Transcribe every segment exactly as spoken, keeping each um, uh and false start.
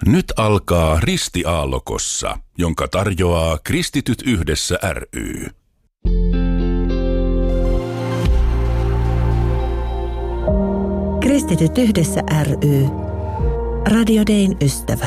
Nyt alkaa Ristiaallokossa, jonka tarjoaa Kristityt yhdessä ry. Kristityt yhdessä ry. Radio Dayn ystävä.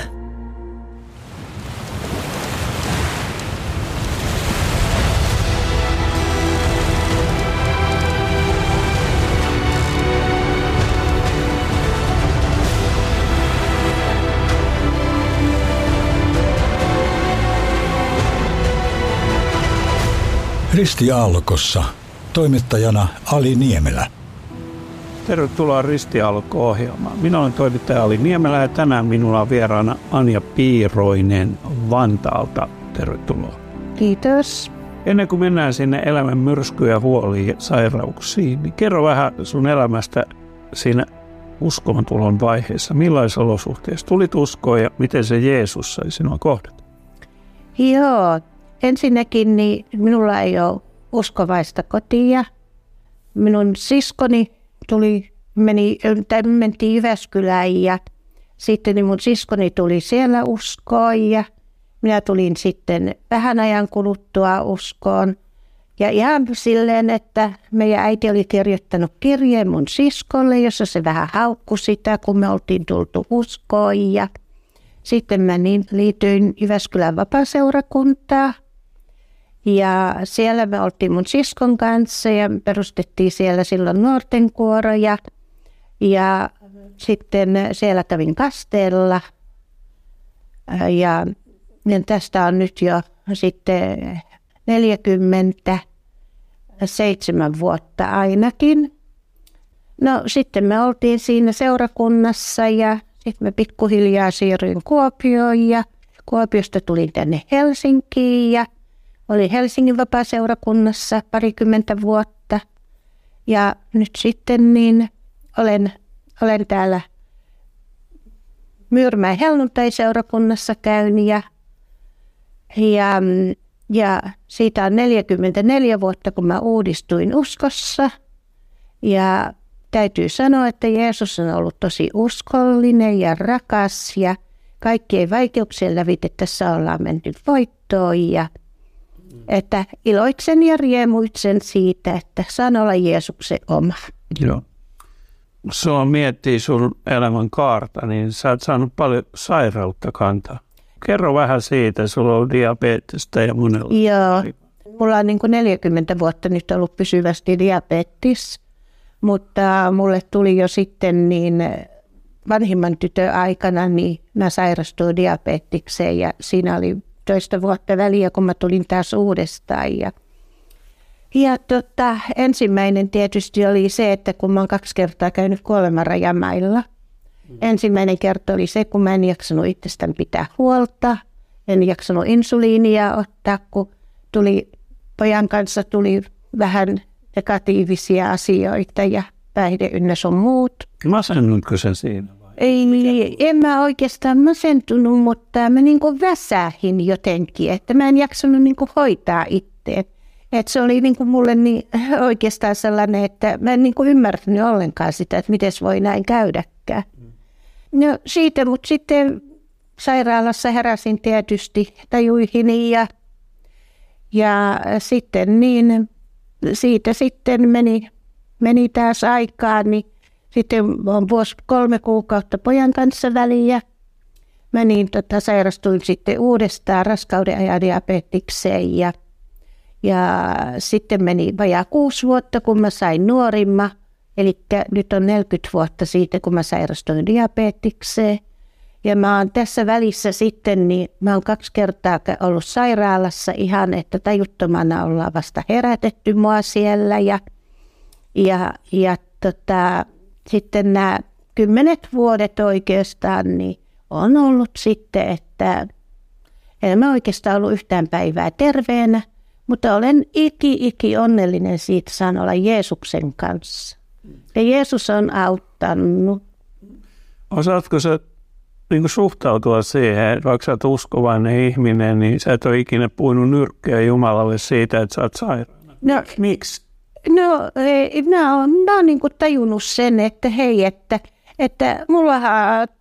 Ristiaallokossa. Toimittajana Ali Niemelä. Tervetuloa Ristiaalokko-ohjelmaan. Minä olen toimittaja Ali Niemelä ja tänään minulla on vieraana Anja Piiroinen Vantaalta. Tervetuloa. Kiitos. Ennen kuin mennään sinne elämän myrskyjä, huoliin ja sairauksiin, niin kerro vähän sun elämästä siinä uskontulon vaiheessa. Millaisissa olosuhteissa tulit uskoon ja miten se Jeesus sai sinua kohdata? Joo. Ensinnäkin niin minulla ei ole uskovaista kotia. Minun siskoni tuli, meni, tai mentiin Jyväskylään ja sitten niin mun siskoni tuli siellä uskoon ja minä tulin sitten vähän ajan kuluttua uskoon. Ja ihan silleen, että meidän äiti oli kirjoittanut kirjeen mun siskolle, jossa se vähän haukkui sitä, kun me oltiin tultu uskoon. Ja sitten mä niin liityin Jyväskylän vapaaseurakuntaan. Ja siellä me oltiin mun siskon kanssa ja perustettiin siellä silloin nuorten kuoroja. Ja sitten siellä kävin kasteella. Ja, ja tästä on nyt jo sitten neljäkymmentäseitsemän vuotta ainakin. No sitten me oltiin siinä seurakunnassa ja sitten me pikkuhiljaa siirryin Kuopioon ja Kuopiosta tulin tänne Helsinkiin ja olin Helsingin vapaaseurakunnassa parikymmentä vuotta ja nyt sitten niin olen, olen täällä Myyrmäen helluntai-seurakunnassa käyn ja, ja, ja siitä on neljäkymmentäneljä vuotta, kun mä uudistuin uskossa ja täytyy sanoa, että Jeesus on ollut tosi uskollinen ja rakas ja kaikkien vaikeuksien lävitse tässä ollaan menty voittoon ja että iloitsen ja riemuitsen siitä, että saan olla Jeesuksen oma. Joo. Sulla miettii sun elämän kaarta, niin sä oot saanut paljon sairautta kantaa. Kerro vähän siitä, sulla on diabetesta ja monella. Joo, mulla on niin kuin neljäkymmentä vuotta nyt ollut pysyvästi diabetes, mutta mulle tuli jo sitten niin vanhimman tytön aikana, niin mä sairastuin diabetikseen ja siinä oli toista vuotta väliä, kun mä tulin taas uudestaan. Ja, ja tota, ensimmäinen tietysti oli se, että kun mä oon kaksi kertaa käynyt kuolemanrajamailla. Mm. Ensimmäinen kerta oli se, kun mä en jaksanut itsestäni pitää huolta. En jaksanut insuliinia ottaa, kun tuli, pojan kanssa tuli vähän negatiivisia asioita ja päihde ynnä sun muut. Masennutko sen siinä? Ei, en mä oikeastaan masentunut, mutta mä niin kuin väsähin jotenkin, että mä en jaksanut niin kuin hoitaa itteen. Että se oli niin kuin mulle niin oikeastaan sellainen, että mä en niin kuin ymmärtänyt ollenkaan sitä, että miten voi näin käydäkään. No siitä, mutta sitten sairaalassa heräsin tietysti tajuihini ja, ja sitten niin, siitä sitten meni, meni taas aikaa, niin sitten on vuosi kolme kuukautta pojan kanssa väliä. Mä niin, tota, sairastuin sitten uudestaan raskauden ajan diabetikseen ja, ja sitten meni vajaa kuusi vuotta, kun mä sain nuorimma. Eli nyt on neljäkymmentä vuotta siitä, kun mä sairastuin diabetikseen. Ja mä oon tässä välissä sitten, niin mä oon kaksi kertaa ollut sairaalassa ihan, että tajuttomana ollaan vasta herätetty mua siellä. Ja, ja, ja tota... Sitten nämä kymmenet vuodet oikeastaan niin on ollut sitten, että en mä oikeastaan ollut yhtään päivää terveenä, mutta olen iki iki onnellinen siitä, saan olla Jeesuksen kanssa. Ja Jeesus on auttanut. Osaatko sä niin kuin suhtautua siihen, vaikka sä oot uskovainen ihminen, niin sä et ole ikinä puhunut nyrkkeä Jumalalle siitä, että sä oot sairaana? No, miksi? No, mä oon, mä oon niin kuin tajunnut sen, että hei, että, että mullahan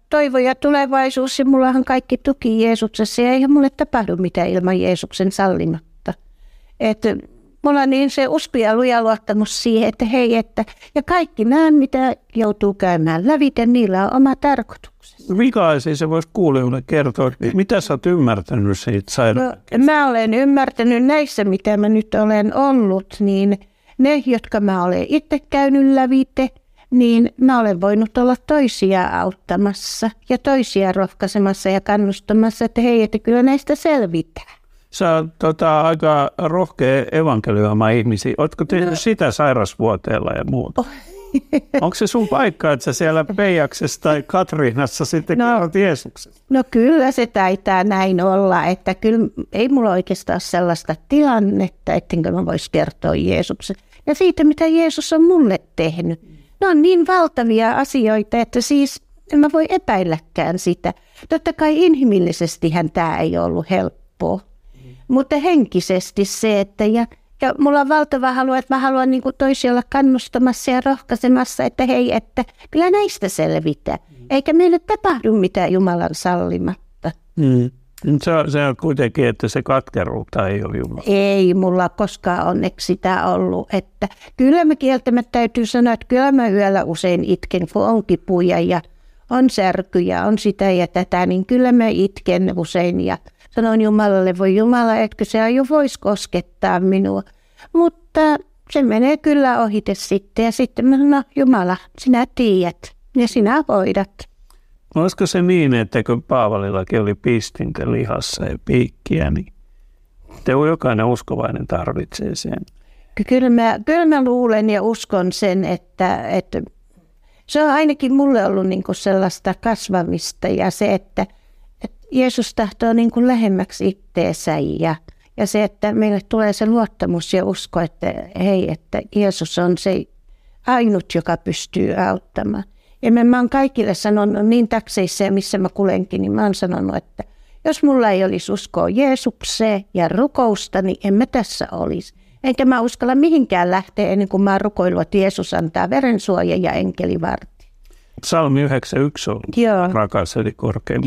toivo ja tulevaisuus ja mullahan kaikki tuki Jeesuksessa ja eihän mulle tapahdu mitään ilman Jeesuksen sallimatta. Että mulla on niin se usko ja luja luottamus siihen, että hei, että ja kaikki nämä, mitä joutuu käymään lävitä, niillä on oma tarkoituksensa. Minkälaisia se voisi kuulijoille kertoa, mitä sä oot ymmärtänyt siitä sairaudesta? No, mä olen ymmärtänyt näissä, mitä mä nyt olen ollut, niin ne, jotka mä olen itse käynyt lävite, niin mä olen voinut olla toisia auttamassa ja toisia rohkaisemassa ja kannustamassa, että hei, että kyllä näistä selvitään. Sä oot tota, aika rohkea evankelioimaan ihmisiä. Ootko tehnyt no. sitä sairasvuoteella ja muuta? Oh. Onko se sun paikka, että sä siellä Peijaksessa tai Katriinassa sitten no, kerrot Jeesuksesta? No kyllä se taitaa näin olla, että kyllä ei mulla oikeastaan sellaista tilannetta, ettenkö mä vois kertoa Jeesuksesta. Ja siitä, mitä Jeesus on mulle tehnyt. Ne on niin valtavia asioita, että siis en mä voi epäilläkään sitä. Totta kai inhimillisestihän tämä ei ollut helppoa, mm. mutta henkisesti se, että ja, ja mulla on valtava halu, että mä haluan niin kuin toisia olla kannustamassa ja rohkaisemassa, että hei, että kyllä näistä selvitään. Mm. Eikä meille tapahdu mitään Jumalan sallimatta. Mm. Se on, se on kuitenkin, että se katkeruutta ei ole Jumala. Ei mulla koskaan onneksi sitä ollut. Että kyllä mä kieltämättä täytyy sanoa, että kyllä mä yöllä usein itken, kun on kipuja ja on särkyjä, on sitä ja tätä, niin kyllä mä itken usein ja sanon Jumalalle, voi Jumala, etkö se jo voisi koskettaa minua. Mutta se menee kyllä ohite sitten ja sitten mä sanon, no Jumala, sinä tiedät ja sinä hoidat. Olisiko se niin, että kun Paavalillakin oli pistintä lihassa ja piikkiä, niin te jokainen uskovainen tarvitsee sen? Kyllä mä, kyllä mä luulen ja uskon sen, että, että se on ainakin mulle ollut niin kuin sellaista kasvamista ja se, että, että Jeesus tahtoo niin kuin lähemmäksi itteensä ja, ja se, että meille tulee se luottamus ja usko, että hei, että Jeesus on se ainut, joka pystyy auttamaan. Ja mä oon kaikille sanonut niin takseissa ja missä mä kulenkin, niin mä oon sanonut, että jos mulla ei olisi uskoa Jeesukseen ja rukousta, niin en mä tässä olisi. Enkä mä uskalla mihinkään lähteä ennen kuin mä oon rukoillut, että Jeesus antaa verensuoja ja enkelivarti. Psalmi yhdeksänkymmentäyksi on Joo. rakas eli korkein.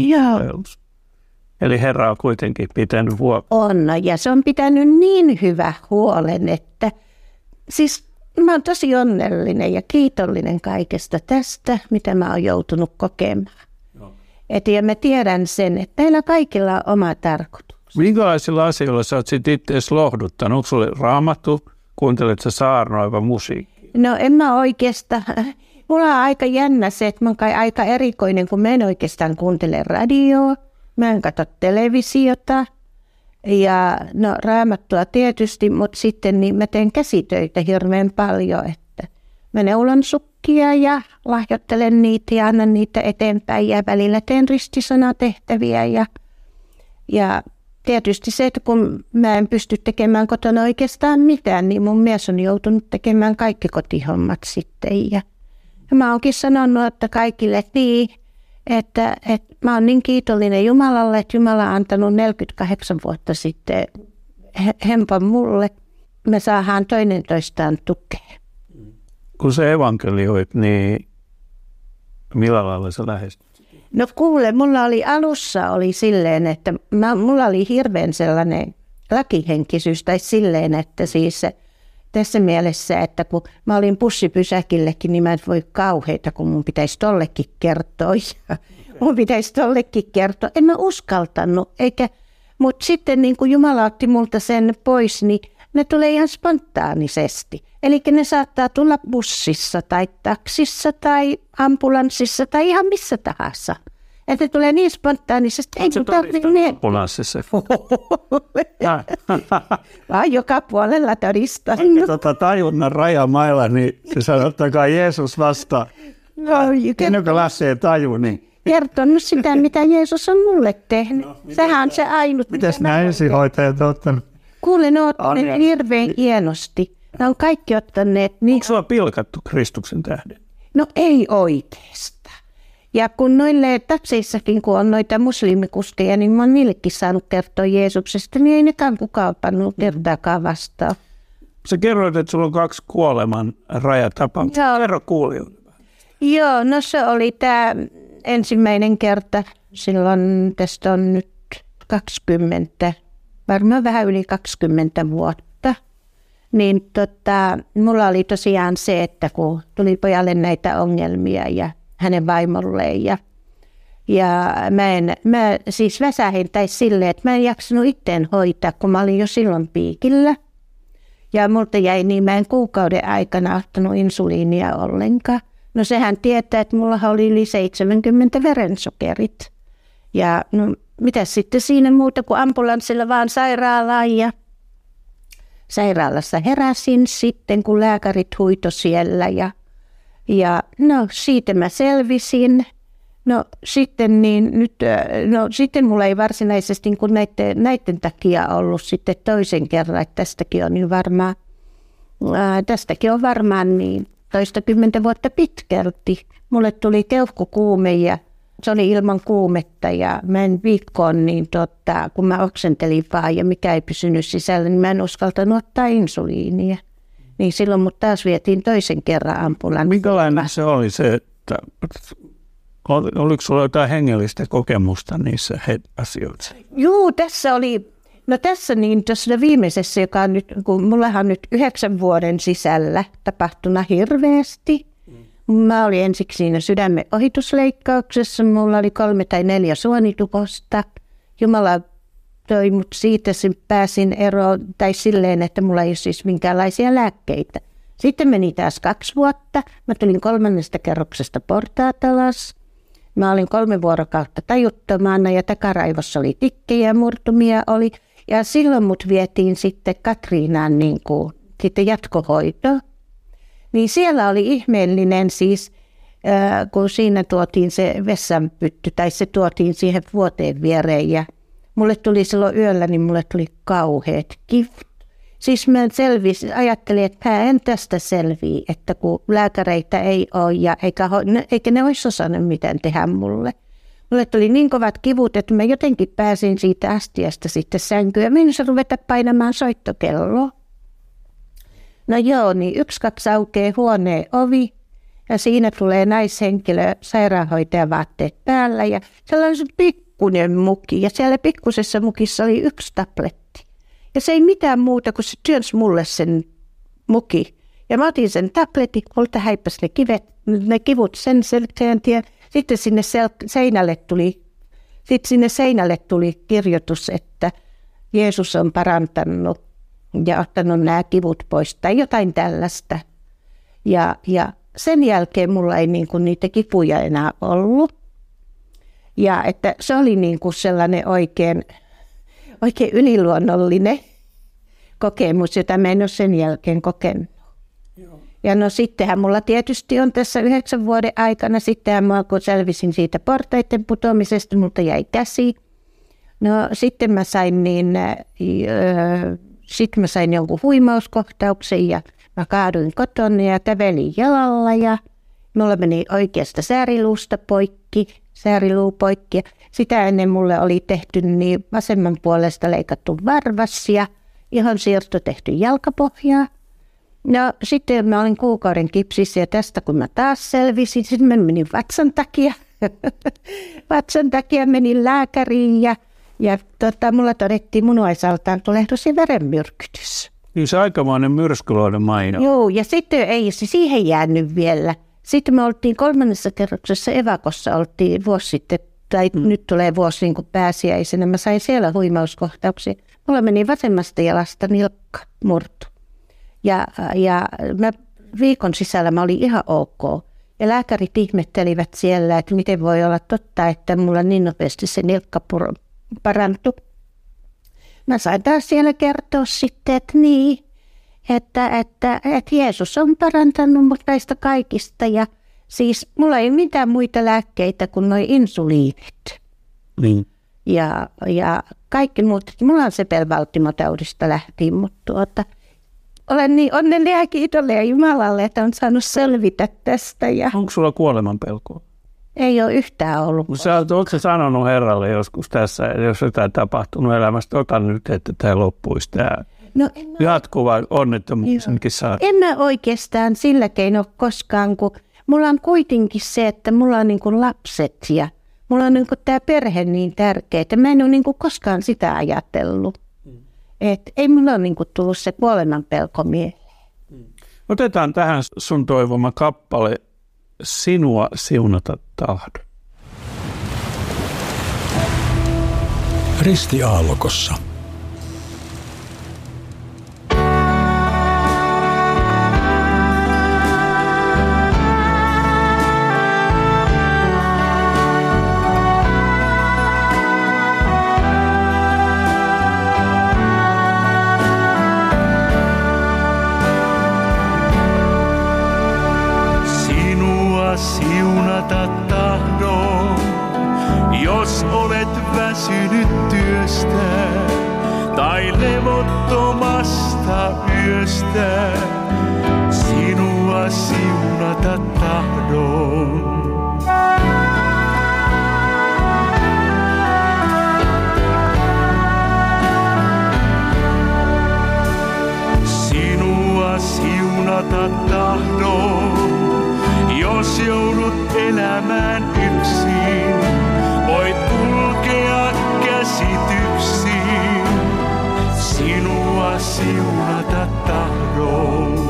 Eli Herra on kuitenkin pitänyt huolta. On, ja se on pitänyt niin hyvä huolen, että siis mä oon tosi onnellinen ja kiitollinen kaikesta tästä, mitä mä oon joutunut kokemaan. No. Et ja mä tiedän sen, että meillä kaikilla on oma tarkoitus. Minkälaisilla asioilla sä oot sit itseäsi lohduttanut? Onko sulle raamattu? Kuuntelet sä saarnoiva musiikki? No en mä oikeastaan. Mulla on aika jännä se, että mä oon kai aika erikoinen, kun mä en oikeastaan kuuntele radioa. Mä en katso televisiota. Ja no raamattua tietysti, mutta sitten niin mä teen käsitöitä hirveän paljon, että mä neulan sukkia ja lahjoittelen niitä ja annan niitä eteenpäin ja välillä teen ristisanatehtäviä ja, ja tietysti se, että kun mä en pysty tekemään kotona oikeastaan mitään, niin mun mies on joutunut tekemään kaikki kotihommat sitten ja, ja mä oonkin sanonut, että kaikille, että niin, Että, että mä oon niin kiitollinen Jumalalle, että Jumala on antanut neljäkymmentäkahdeksan vuotta sitten hempan mulle. Me saadaan toinen toistaan tukea. Kun sä evankelioit, niin millä lailla sä lähestyt? No kuule, mulla oli alussa oli silleen, että mä, mulla oli hirveän sellainen lakihenkisyys tai silleen, että siis tässä mielessä, että kun mä olin bussipysäkillekin, niin mä en voi kauheita, kun mun pitäisi tollekin kertoa. Ja mun pitäisi tollekin kertoa. En mä uskaltanut, eikä, mutta sitten niin kun Jumala otti multa sen pois, niin ne tulee ihan spontaanisesti. Eli ne saattaa tulla bussissa tai taksissa tai ambulanssissa tai ihan missä tahansa. Että ne tulee niin spontaanisesti. Oletko sä todistaa niin ambulanssissa? Vaan joka puolella todistaa. Tota tajunnan rajamailla, niin se sanottakaa Jeesus vastaan. No, Ennen lähtee taju, niin. Kertonut sitä, mitä Jeesus on mulle tehnyt. No, sehän on se ainut. Mitäs nämä ensihoitajat on ottanut? Kuule, ne on ottaneet hirveän hienosti. Ne on kaikki ottaneet. Niin... Onko sua pilkattu Kristuksen tähden? No ei oikeastaan. Ja kun noille takseissakin, kun on noita muslimikuskeja, niin mä oon niillekin saanut kertoa Jeesuksesta, niin ei nekään kukaan pannut kertaakaan vastaan. Sä kerroit, että sulla on kaksi kuoleman rajatapausta. Kerro kuulijoille. Joo, no se oli tämä ensimmäinen kerta, silloin tästä on nyt kaksikymmentä, varmaan vähän yli kaksikymmentä vuotta, niin tota, mulla oli tosiaan se, että kun tuli pojalle näitä ongelmia ja hänen vaimolleen ja, ja mä, en, mä siis väsähin tai silleen, että mä en jaksanut itteen hoitaa, kun mä olin jo silloin piikillä. Ja multa jäi niin, mä en kuukauden aikana ottanut insuliinia ollenkaan. No sehän tietää, että mulla oli yli seitsemänkymmentä verensokerit. Ja no mitä sitten siinä muuta kuin ambulanssilla vaan sairaalaan ja sairaalassa heräsin sitten, kun lääkärit huito siellä ja, ja no siitä mä selvisin. No sitten niin nyt, no sitten mulla ei varsinaisesti niin kuin näiden, näiden takia ollut sitten toisen kerran, että tästäkin on niin varmaan, ää, tästäkin on varmaan niin toistakymmentä vuotta pitkälti. Mulle tuli keuhkokuume ja se oli ilman kuumetta ja mä en viikkoon, niin tota, kun mä oksentelin vaan ja mikä ei pysynyt sisällä, niin mä en uskaltanut ottaa insuliinia. Niin silloin mut taas vietiin toisen kerran ambulanssiin. Minkälainen se oli se, että oliko sulla jotain hengellistä kokemusta niissä asioissa? Joo, tässä oli, no tässä niin tuossa viimeisessä, joka on nyt, kun mullahan on nyt yhdeksän vuoden sisällä tapahtunut hirveästi. Mä olin ensiksi siinä sydämen ohitusleikkauksessa, mulla oli kolme tai neljä suonitukosta. Jumala toi mut siitä, sen pääsin eroon, tai silleen, että mulla ei ole siis minkäänlaisia lääkkeitä. Sitten meni taas kaksi vuotta, mä tulin kolmannesta kerroksesta portaat alas. Mä olin kolme vuorokautta tajuttomana ja takaraivossa oli tikkejä ja murtumia oli. Ja silloin mut vietiin sitten Katriinaan niin kuin, sitten jatkohoitoon. Niin siellä oli ihmeellinen siis, äh, kun siinä tuotiin se vessanpytty tai se tuotiin siihen vuoteen viereen. Ja mulle tuli silloin yöllä, niin mulle tuli kauheat kivut. Siis mä selvisin, ajattelin, että mä en tästä selviä, että kun lääkäreitä ei ole ja eikä, eikä ne olisi osannut mitään tehdä mulle. Mulle tuli niin kovat kivut, että mä jotenkin pääsin siitä astiasta sitten sänkyyn ja menin ruveta painamaan soittokelloa. No joo, niin yksi, kaksi aukeaa huoneen ovi ja siinä tulee naishenkilö sairaanhoitajan vaatteet päällä ja sellainen pikkuinen muki ja siellä pikkusessa mukissa oli yksi tabletti. Ja se ei mitään muuta, kun se työnsi mulle sen muki. Ja mä otin sen tabletin, multa häippäsi ne, kivet, ne kivut sen selkeän tien. Sitten sinne sel- seinälle tuli, sitten sinne seinälle tuli kirjoitus, että Jeesus on parantanut ja ottanut nämä kivut pois tai jotain tällaista. Ja, ja sen jälkeen mulla ei niin kuin niitä kipuja enää ollut. Ja että se oli niin kuin sellainen oikein... Oikein yliluonnollinen kokemus, jota mä en ole sen jälkeen kokenut. Joo. Ja no sittenhän mulla tietysti on tässä yhdeksän vuoden aikana, sittenhän mä kun selvisin siitä portaiden putoamisesta, multa jäi käsi. No sitten mä sain niin, öö, sitten mä sain jonkun huimauskohtauksen ja mä kaaduin kotona ja kävelin jalalla ja mulla meni oikeasta sääriluusta poikki. Sääriluu poikki. Sitä ennen mulle oli tehty niin vasemman puolesta leikattu varvas ja ihon siirto tehty jalkapohjaa. No sitten mä olin kuukauden kipsissä ja tästä kun mä taas selvisin, sitten mä menin vatsan takia. vatsan takia menin lääkäriin ja, ja tota, mulla todettiin munuaisaltaan tulehdus ja verenmyrkytys. Niin se aikamoinen myrskyloiden maino. Joo, ja sitten ei se siihen jäänyt vielä. Sitten me oltiin kolmannessa kerroksessa evakossa, oltiin vuosi sitten, tai mm. nyt tulee vuosi niin kuin pääsiäisenä. Mä sain siellä huimauskohtauksia. Mulla meni vasemmasta jalasta nilkka murtu. Ja, ja mä, viikon sisällä mä olin ihan ok. Ja lääkärit ihmettelivät siellä, että miten voi olla totta, että mulla niin nopeasti se nilkka pur- parantui. Mä sain taas siellä kertoa sitten, että niin. Että, että, että Jeesus on parantanut mut näistä kaikista ja siis mulla ei mitään muita lääkkeitä kuin noi insuliinit. Niin. Ja, ja kaikki muut, mulla on sepelvaltimotaudista lähtien, mutta tuota, olen niin onnellinen ja kiitollinen Jumalalle, että on saanut selvitä tästä. Ja onko sulla kuoleman pelkoa? Ei ole yhtään ollut. Sä, oletko sä sanonut Herralle joskus tässä, jos jotain tapahtunut elämästä, otan nyt, että tämä loppuisi tämä? No, mä... Jatkuva onnettomuusenkin saa. En mä oikeastaan sillä keinoin koskaan, kun mulla on kuitenkin se, että mulla on niin kuin lapset ja mulla on niin kuin tämä perhe niin tärkeä, että mä en ole niin kuin koskaan sitä ajatellut. Mm. Että ei mulla ole niin kuin tullut se kuoleman pelko mieleen. Mm. Otetaan tähän sun toivoma kappale, Sinua siunata tahdon. Risti Aallokossa. Siunata tahdon, jos olet väsynyt työstä tai levottomasta yöstä. Sinua siunata tahdon. Sinua siunata tahdon. Jos joudut elämään yksin, voit kulkea käsityksiin. Sinua siunata tahdon.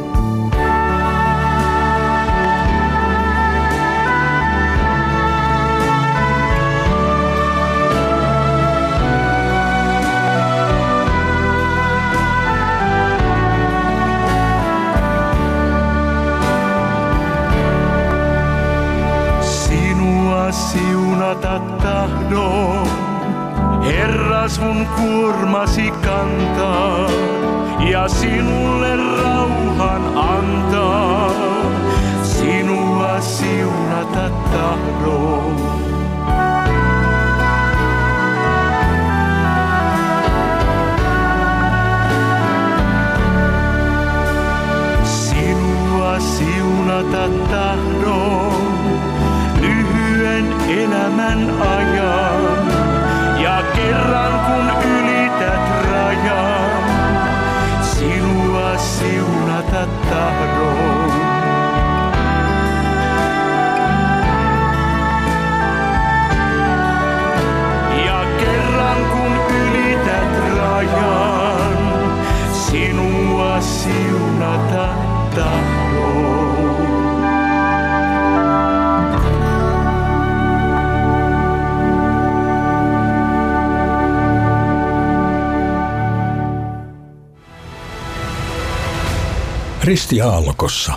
Siunata tahdon, Herra sun kuormasi kantaa ja sinulle rauhan antaa. Sinua siunata tahdon. Sinua siunata tahdon. Elämän ajan ja kerran kun ylität rajan, sinua siunata tahdon. Ja kerran kun ylität rajan, sinua siunata tahdon. Risti Aallokossa.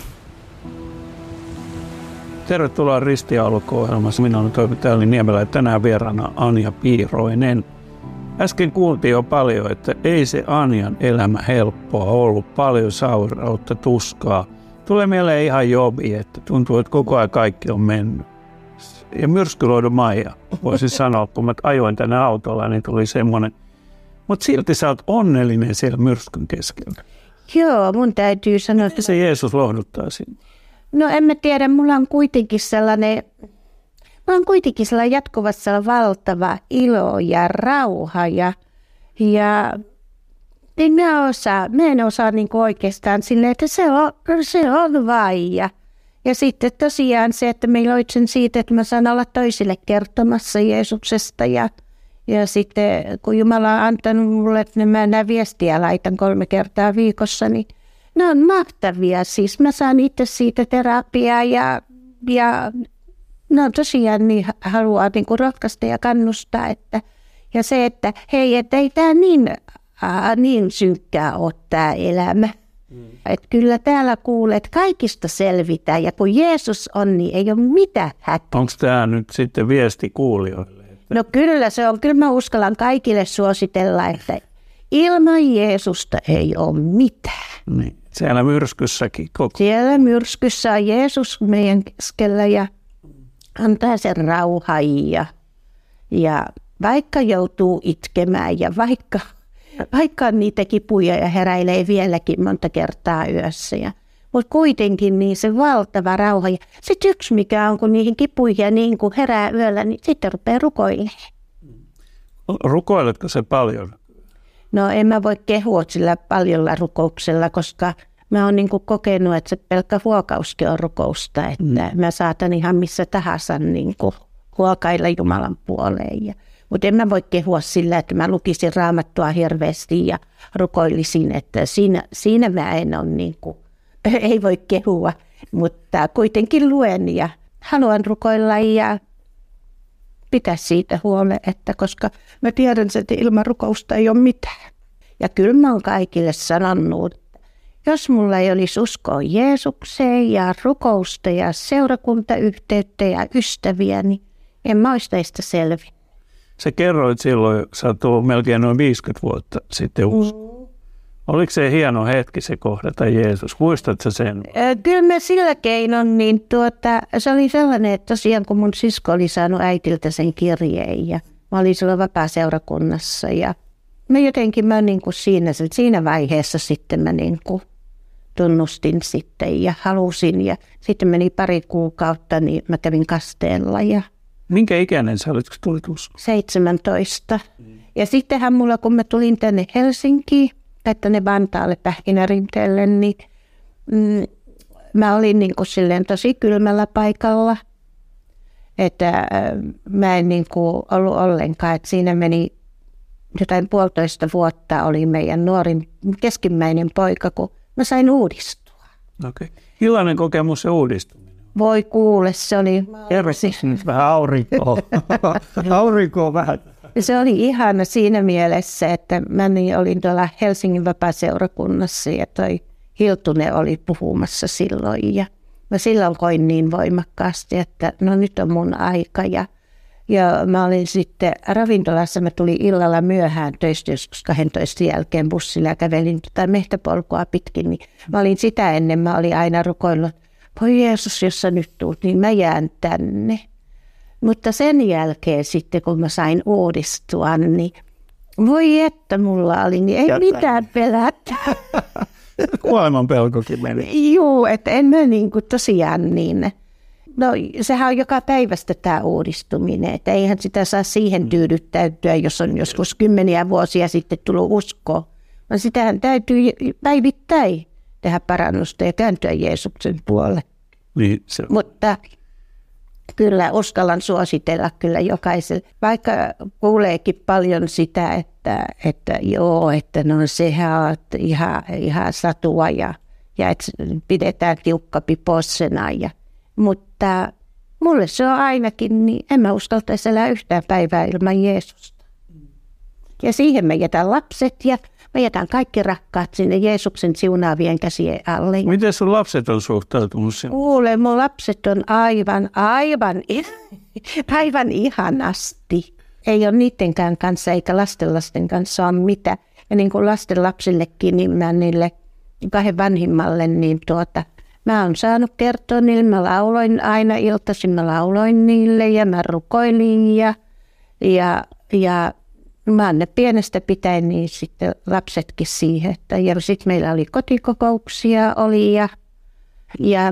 Tervetuloa Risti Aallokoon-ohjelmassa. Minä olen toimittaja Ali Niemelä ja tänään vieraana Anja Piiroinen. Äsken kuultiin jo paljon, että ei se Anjan elämä helppoa ollut. Paljon sairautta, tuskaa. Tulee mieleen ihan Jobi, että tuntuu, että koko ajan kaikki on mennyt. Ja myrskyloidun Maija, voisin sanoa, kun mä ajoin tänne autolla, niin tuli semmoinen. Mutta silti sä oot onnellinen siellä myrskyn keskellä. Joo, mun täytyy sanoa, että se Jeesus lohduttaa sinua. No en mä tiedä, mulla on kuitenkin sellainen, mulla on kuitenkin sellainen jatkuvassa valtava ilo ja rauha ja, ja en mä, osaa, mä en osaa niin kuin oikeastaan silleen, että se on, se on vain. Ja, ja sitten tosiaan se, että mä iloitsen siitä, että mä saan olla toisille kertomassa Jeesuksesta ja Ja sitten kun Jumala on antanut mulle, että mä nämä viestiä laitan kolme kertaa viikossa, niin ne on mahtavia. Siis mä saan itse siitä terapiaa ja, ja ne on tosiaan niin haluaa niin kuin rohkaista ja kannustaa. Että, ja se, että hei, että ei tämä niin, äh, niin synkkää ole tämä elämä. Mm. Että kyllä täällä kuulet, kaikista selvitään ja kun Jeesus on, niin ei ole mitään hätää. Onko tämä nyt sitten viesti kuulijoille? No kyllä se on. Kyllä mä uskallan kaikille suositella, että ilman Jeesusta ei ole mitään. Niin. Siellä myrskyssäkin koko. Siellä myrskyssä on Jeesus meidän keskellä ja antaa sen rauhan ja, ja vaikka joutuu itkemään ja vaikka, vaikka on niitä kipuja ja heräilee vieläkin monta kertaa yössä. Ja, mutta kuitenkin niin se valtava rauha. Ja sitten yksi mikä on, kun niihin kipuihin ja niin kun herää yöllä, niin sitten rupeaa rukoilemaan. Rukoiletko se paljon? No en mä voi kehua sillä paljolla rukouksella, koska mä oon niin kuin kokenut, että se pelkkä huokauskin on rukousta, että mm. mä saatan ihan missä tahansa niin kuin huokailla Jumalan puoleen. Ja, mutta en mä voi kehua sillä, että mä lukisin Raamattua hirveästi ja rukoilisin, että siinä, siinä mä en ole niin kuin, ei voi kehua, mutta kuitenkin luen ja haluan rukoilla ja pitää siitä huolen, että koska mä tiedän, että ilman rukousta ei ole mitään. Ja kyllä mä oon kaikille sanonut, että jos mulla ei olisi uskoa Jeesukseen ja rukousta ja seurakuntayhteyttä ja ystäviä, niin en mä olisi näistä selvinnyt. Sä kerroit silloin, sä oot ollut melkein noin viisikymmentä vuotta sitten uskoa. Mm. Oliko se hieno hetki se kohdata Jeesus? Muistatko sen? Kyllä mä sillä keinon, niin tuota, se oli sellainen, että tosiaan kun mun sisko oli saanut äitiltä sen kirjeen ja mä olin silloin vapaa-seurakunnassa ja mä jotenkin mä niin kuin siinä, siinä vaiheessa sitten mä niin kuin tunnustin sitten ja halusin ja sitten meni pari kuukautta, niin mä kävin kasteella ja minkä ikäinen sä olit, kun tulit uskoon? seitsemäntoista. Mm. Ja sittenhän mulla, kun mä tulin tänne Helsinkiin, tai tänne Vantaalle Pähkinärinteelle, niin mm, mä olin niin kuin silleen tosi kylmällä paikalla. Että äh, mä en niin kuin ollut ollenkaan, että siinä meni jotain puolitoista vuotta, oli meidän nuorin keskimmäinen poika, kun mä sain uudistua. Okei. Okay. Millainen kokemus se uudistuminen? Voi kuule, se oli... Kerrotaan nyt vähän aurinkoa. Aurinkoa vähän. Se oli ihana siinä mielessä, että mä niin olin tuolla Helsingin vapaa-seurakunnassa ja toi Hiltunen oli puhumassa silloin. Ja mä silloin koin niin voimakkaasti, että no nyt on mun aika. Ja, ja mä olin sitten ravintolassa, mä tulin illalla myöhään töistä joskus kahdentoista jälkeen bussilla ja kävelin tätä mehtäpolkua pitkin. Niin mä olin sitä ennen, mä olin aina rukoillut, voi Jeesus, jos sä nyt tuut, niin mä jään tänne. Mutta sen jälkeen sitten, kun mä sain uudistua, niin voi että mulla oli, niin ei Jotain. mitään pelätä. Kuoleman pelkokin meni. Juu, että en mä niin kuin tosiaan niin. No sehän on joka päivästä tämä uudistuminen, että eihän sitä saa siihen tyydyttäytyä, jos on joskus kymmeniä vuosia sitten tullut uskoa. Vaan sitähän täytyy päivittäin tehdä parannusta ja kääntyä Jeesuksen puolelle. Niin, se on. Mutta kyllä uskallan suositella kyllä jokaiselle, vaikka kuuleekin paljon sitä, että, että joo, että no sehän on ihan, ihan satua ja, ja että pidetään tiukkapipossena. Ja, mutta mulle se on ainakin, niin en mä uskaltaisi elää yhtään päivää ilman Jeesusta. Ja siihen me jätän lapset ja me jätän kaikki rakkaat sinne Jeesuksen siunaavien käsien alle. Miten sun lapset on suhtautunut sinne? Kuule, mun lapset on aivan, aivan, aivan ihanasti. Ei ole niidenkään kanssa eikä lastenlasten kanssa ole mitään. Ja niin kuin lasten lapsillekin, niin mä niille kahden vanhimmalle, niin tuota, mä oon saanut kertoa niille. Mä lauloin aina iltaisin, mä lauloin niille ja mä rukoilin ja, ja, ja mä oon ne pienestä pitäen, niin sitten lapsetkin siihen. Että, ja sitten meillä oli kotikokouksia oli ja, ja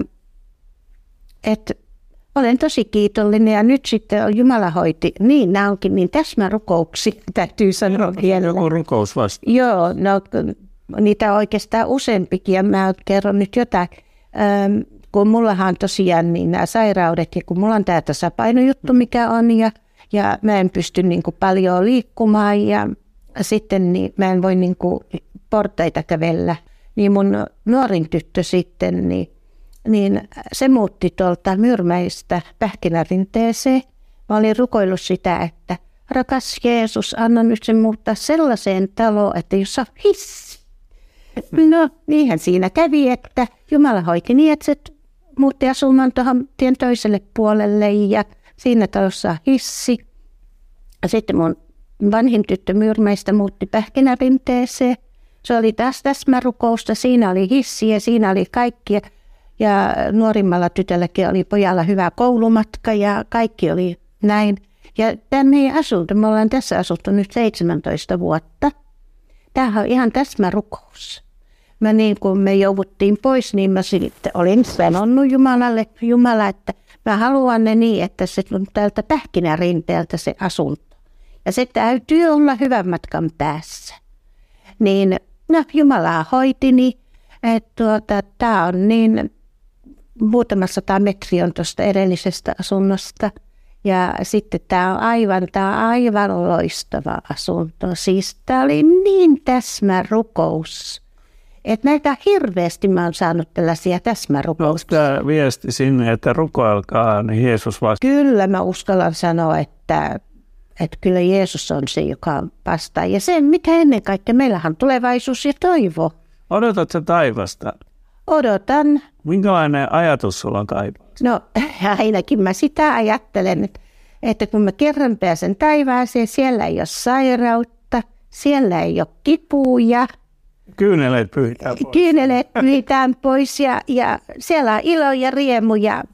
et, olen tosi kiitollinen ja nyt sitten Jumala hoiti. Niin, nämä onkin niin täsmärukouksia, täytyy sanoa vielä. Joku rukous vasta. Joo, no, niitä on oikeastaan useampikin ja mä kerron nyt jotain. Ähm, kun mullahan on tosiaan niin nämä sairaudet ja kun mulla on tämä tasapainojuttu, mikä on ja Ja mä en pysty niin kuin paljon liikkumaan ja sitten niin mä en voi niin kuin portaita kävellä. Niin mun nuorin tyttö sitten, niin, niin se muutti tuolta Myyrmäistä Pähkinärinteeseen. Mä olin rukoillut sitä, että rakas Jeesus, anna nyt sen muuttaa sellaiseen taloon, että jos on hissi. No niinhän siinä kävi, että Jumala hoiti niin, että se muutti asumaan tuohon tien toiselle puolelle ja siinä talossa on hissi. Sitten mun vanhin tyttö Myyrmäistä muutti Pähkinärinteeseen. Se oli taas täsmärukousta. Siinä oli hissi ja siinä oli kaikkia. Ja nuorimmalla tytölläkin oli pojalla hyvä koulumatka ja kaikki oli näin. Ja tämä meidän asunto, me ollaan tässä asuttu nyt seitsemäntoista vuotta. Tämähän on ihan täsmärukous. Mä niin kun me jouduttiin pois, niin mä sitten olin sanonut Jumalalle, Jumala, että mä haluan ne niin, että se on täältä Pähkinärinteeltä se asunto. Ja se täytyy olla hyvän matkan päässä. Niin, no Jumala hoiti, niin että tuota, tämä on niin, muutama sata metriä on tuosta edellisestä asunnosta. Ja sitten tämä on aivan, tämä on aivan loistava asunto. Siis tämä oli niin täsmärukous. Että näitä hirveästi mä oon saanut tällaisia täsmärukouksia. Onko tämä viesti sinne, että rukoilkaa, niin Jeesus vastaa? Kyllä mä uskallan sanoa, että, että kyllä Jeesus on se, joka vastaa. Ja se, mitä ennen kaikkea, meillähän on tulevaisuus ja toivo. Odotatko taivasta? Odotan. Minkälainen ajatus sulla on taivaasta? No ainakin mä sitä ajattelen, että, että kun mä kerran pääsen taivaaseen, siellä ei ole sairautta, siellä ei ole kipuja. Kyyneleet pyyhitään pois. Kyyneleet pyyhitään pois ja, ja siellä on ilo ja riemu ja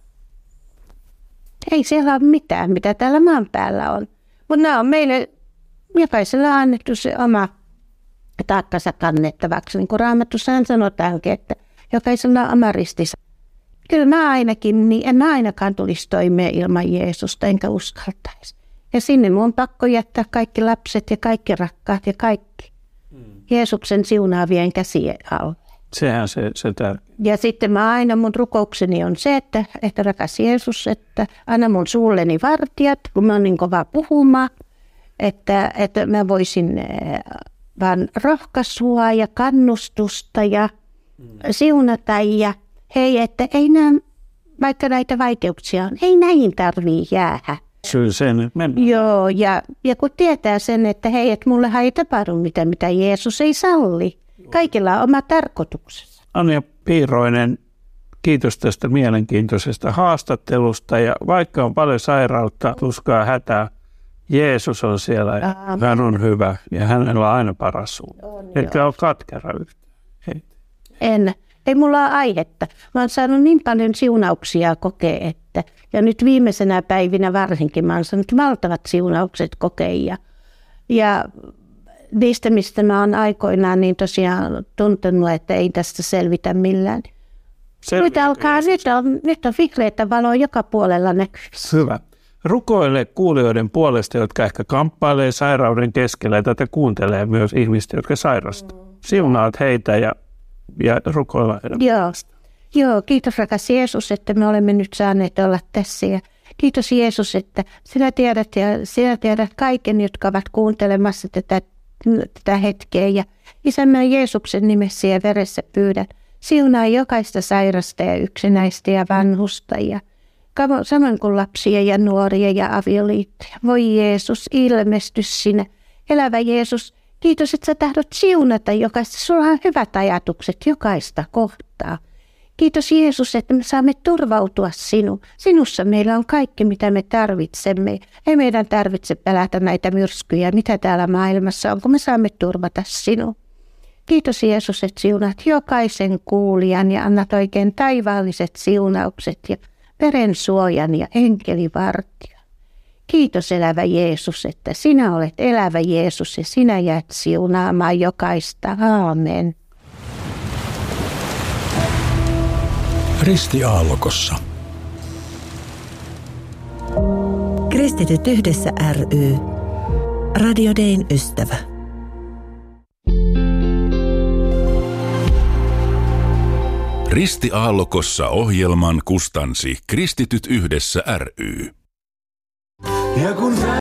ei siellä ole mitään, mitä täällä maan päällä on. Mutta nämä on meille jokaisella annettu se oma taakkansa kannettavaksi. Niin kuin Raamatussaan sanotaankin, että jokaisella on oma ristinsä. Kyllä mä ainakin, niin en mä ainakaan tulisi toimeen ilman Jeesusta, enkä uskaltaisi. Ja sinne mun on pakko jättää kaikki lapset ja kaikki rakkaat ja kaikki. Jeesuksen siunaavien käsien alle. Sehän se, se tärkeä. Ja sitten mä aina mun rukoukseni on se, että, että rakas Jeesus, että anna mun suulleni vartijat, kun mä oon niin kova puhumaan, että, että mä voisin vaan rohkaisua ja kannustusta ja mm. siunata ja hei, että ei nämä, vaikka näitä vaikeuksia on, ei näihin tarvii jäädä. Kyllä sen mennä. Joo, ja, ja kun tietää sen, että hei, että mullehan ei tapahdu mitään, mitä Jeesus ei salli. Kaikilla on oma tarkoituksensa. Anja Piiroinen, kiitos tästä mielenkiintoisesta haastattelusta. Ja vaikka on paljon sairautta, tuskaa, hätää, Jeesus on siellä ja Aamen. Hän on hyvä ja hänellä on aina paras suunta. Etkä ole katkera yhtään. Hei. En. Ei mulla ole aihetta. Mä oon saanut niin paljon siunauksia kokea, että, ja nyt viimeisenä päivinä varsinkin mä oon saanut valtavat siunaukset kokea. Ja, ja niistä, mistä mä oon aikoinaan niin tosiaan tuntenut, että ei tästä selvitä millään. Nyt alkaa, nyt on, nyt on vihreätä valoa joka puolella näkyvissä. Hyvä. Rukoile kuulijoiden puolesta, jotka ehkä kamppailee sairauden keskellä, ja tätä kuuntelee myös ihmistä, jotka sairastaa. Siunaat heitä ja Ja rukoilla heidän Joo. Joo, kiitos rakas Jeesus, että me olemme nyt saaneet olla tässä. Ja kiitos Jeesus, että sinä tiedät ja sinä tiedät kaiken, jotka ovat kuuntelemassa tätä, tätä hetkeä. Ja Isämme Jeesuksen nimessä ja veressä pyydän, siunaa jokaista sairasta ja yksinäistä ja vanhusta. Ja samoin kuin lapsia ja nuoria ja avioliittoja. Voi Jeesus, ilmesty sinä, elävä Jeesus. Kiitos, että sä tahdot siunata jokaista. Sulla on hyvät ajatukset jokaista kohtaa. Kiitos Jeesus, että me saamme turvautua sinuun. Sinussa meillä on kaikki, mitä me tarvitsemme. Ei meidän tarvitse pelätä näitä myrskyjä, mitä täällä maailmassa on, kun me saamme turvata sinua. Kiitos Jeesus, että siunat jokaisen kuulijan ja annat oikein taivaalliset siunaukset ja verensuojan ja enkelivartion. Kiitos elävä Jeesus, että sinä olet elävä Jeesus ja sinä jäät siunaamaan jokaista. Aamen. Risti Aallokossa. Kristityt yhdessä ry. Radio Dayn ystävä. Risti Aallokossa ohjelman kustansi Kristityt yhdessä ry. Ja kun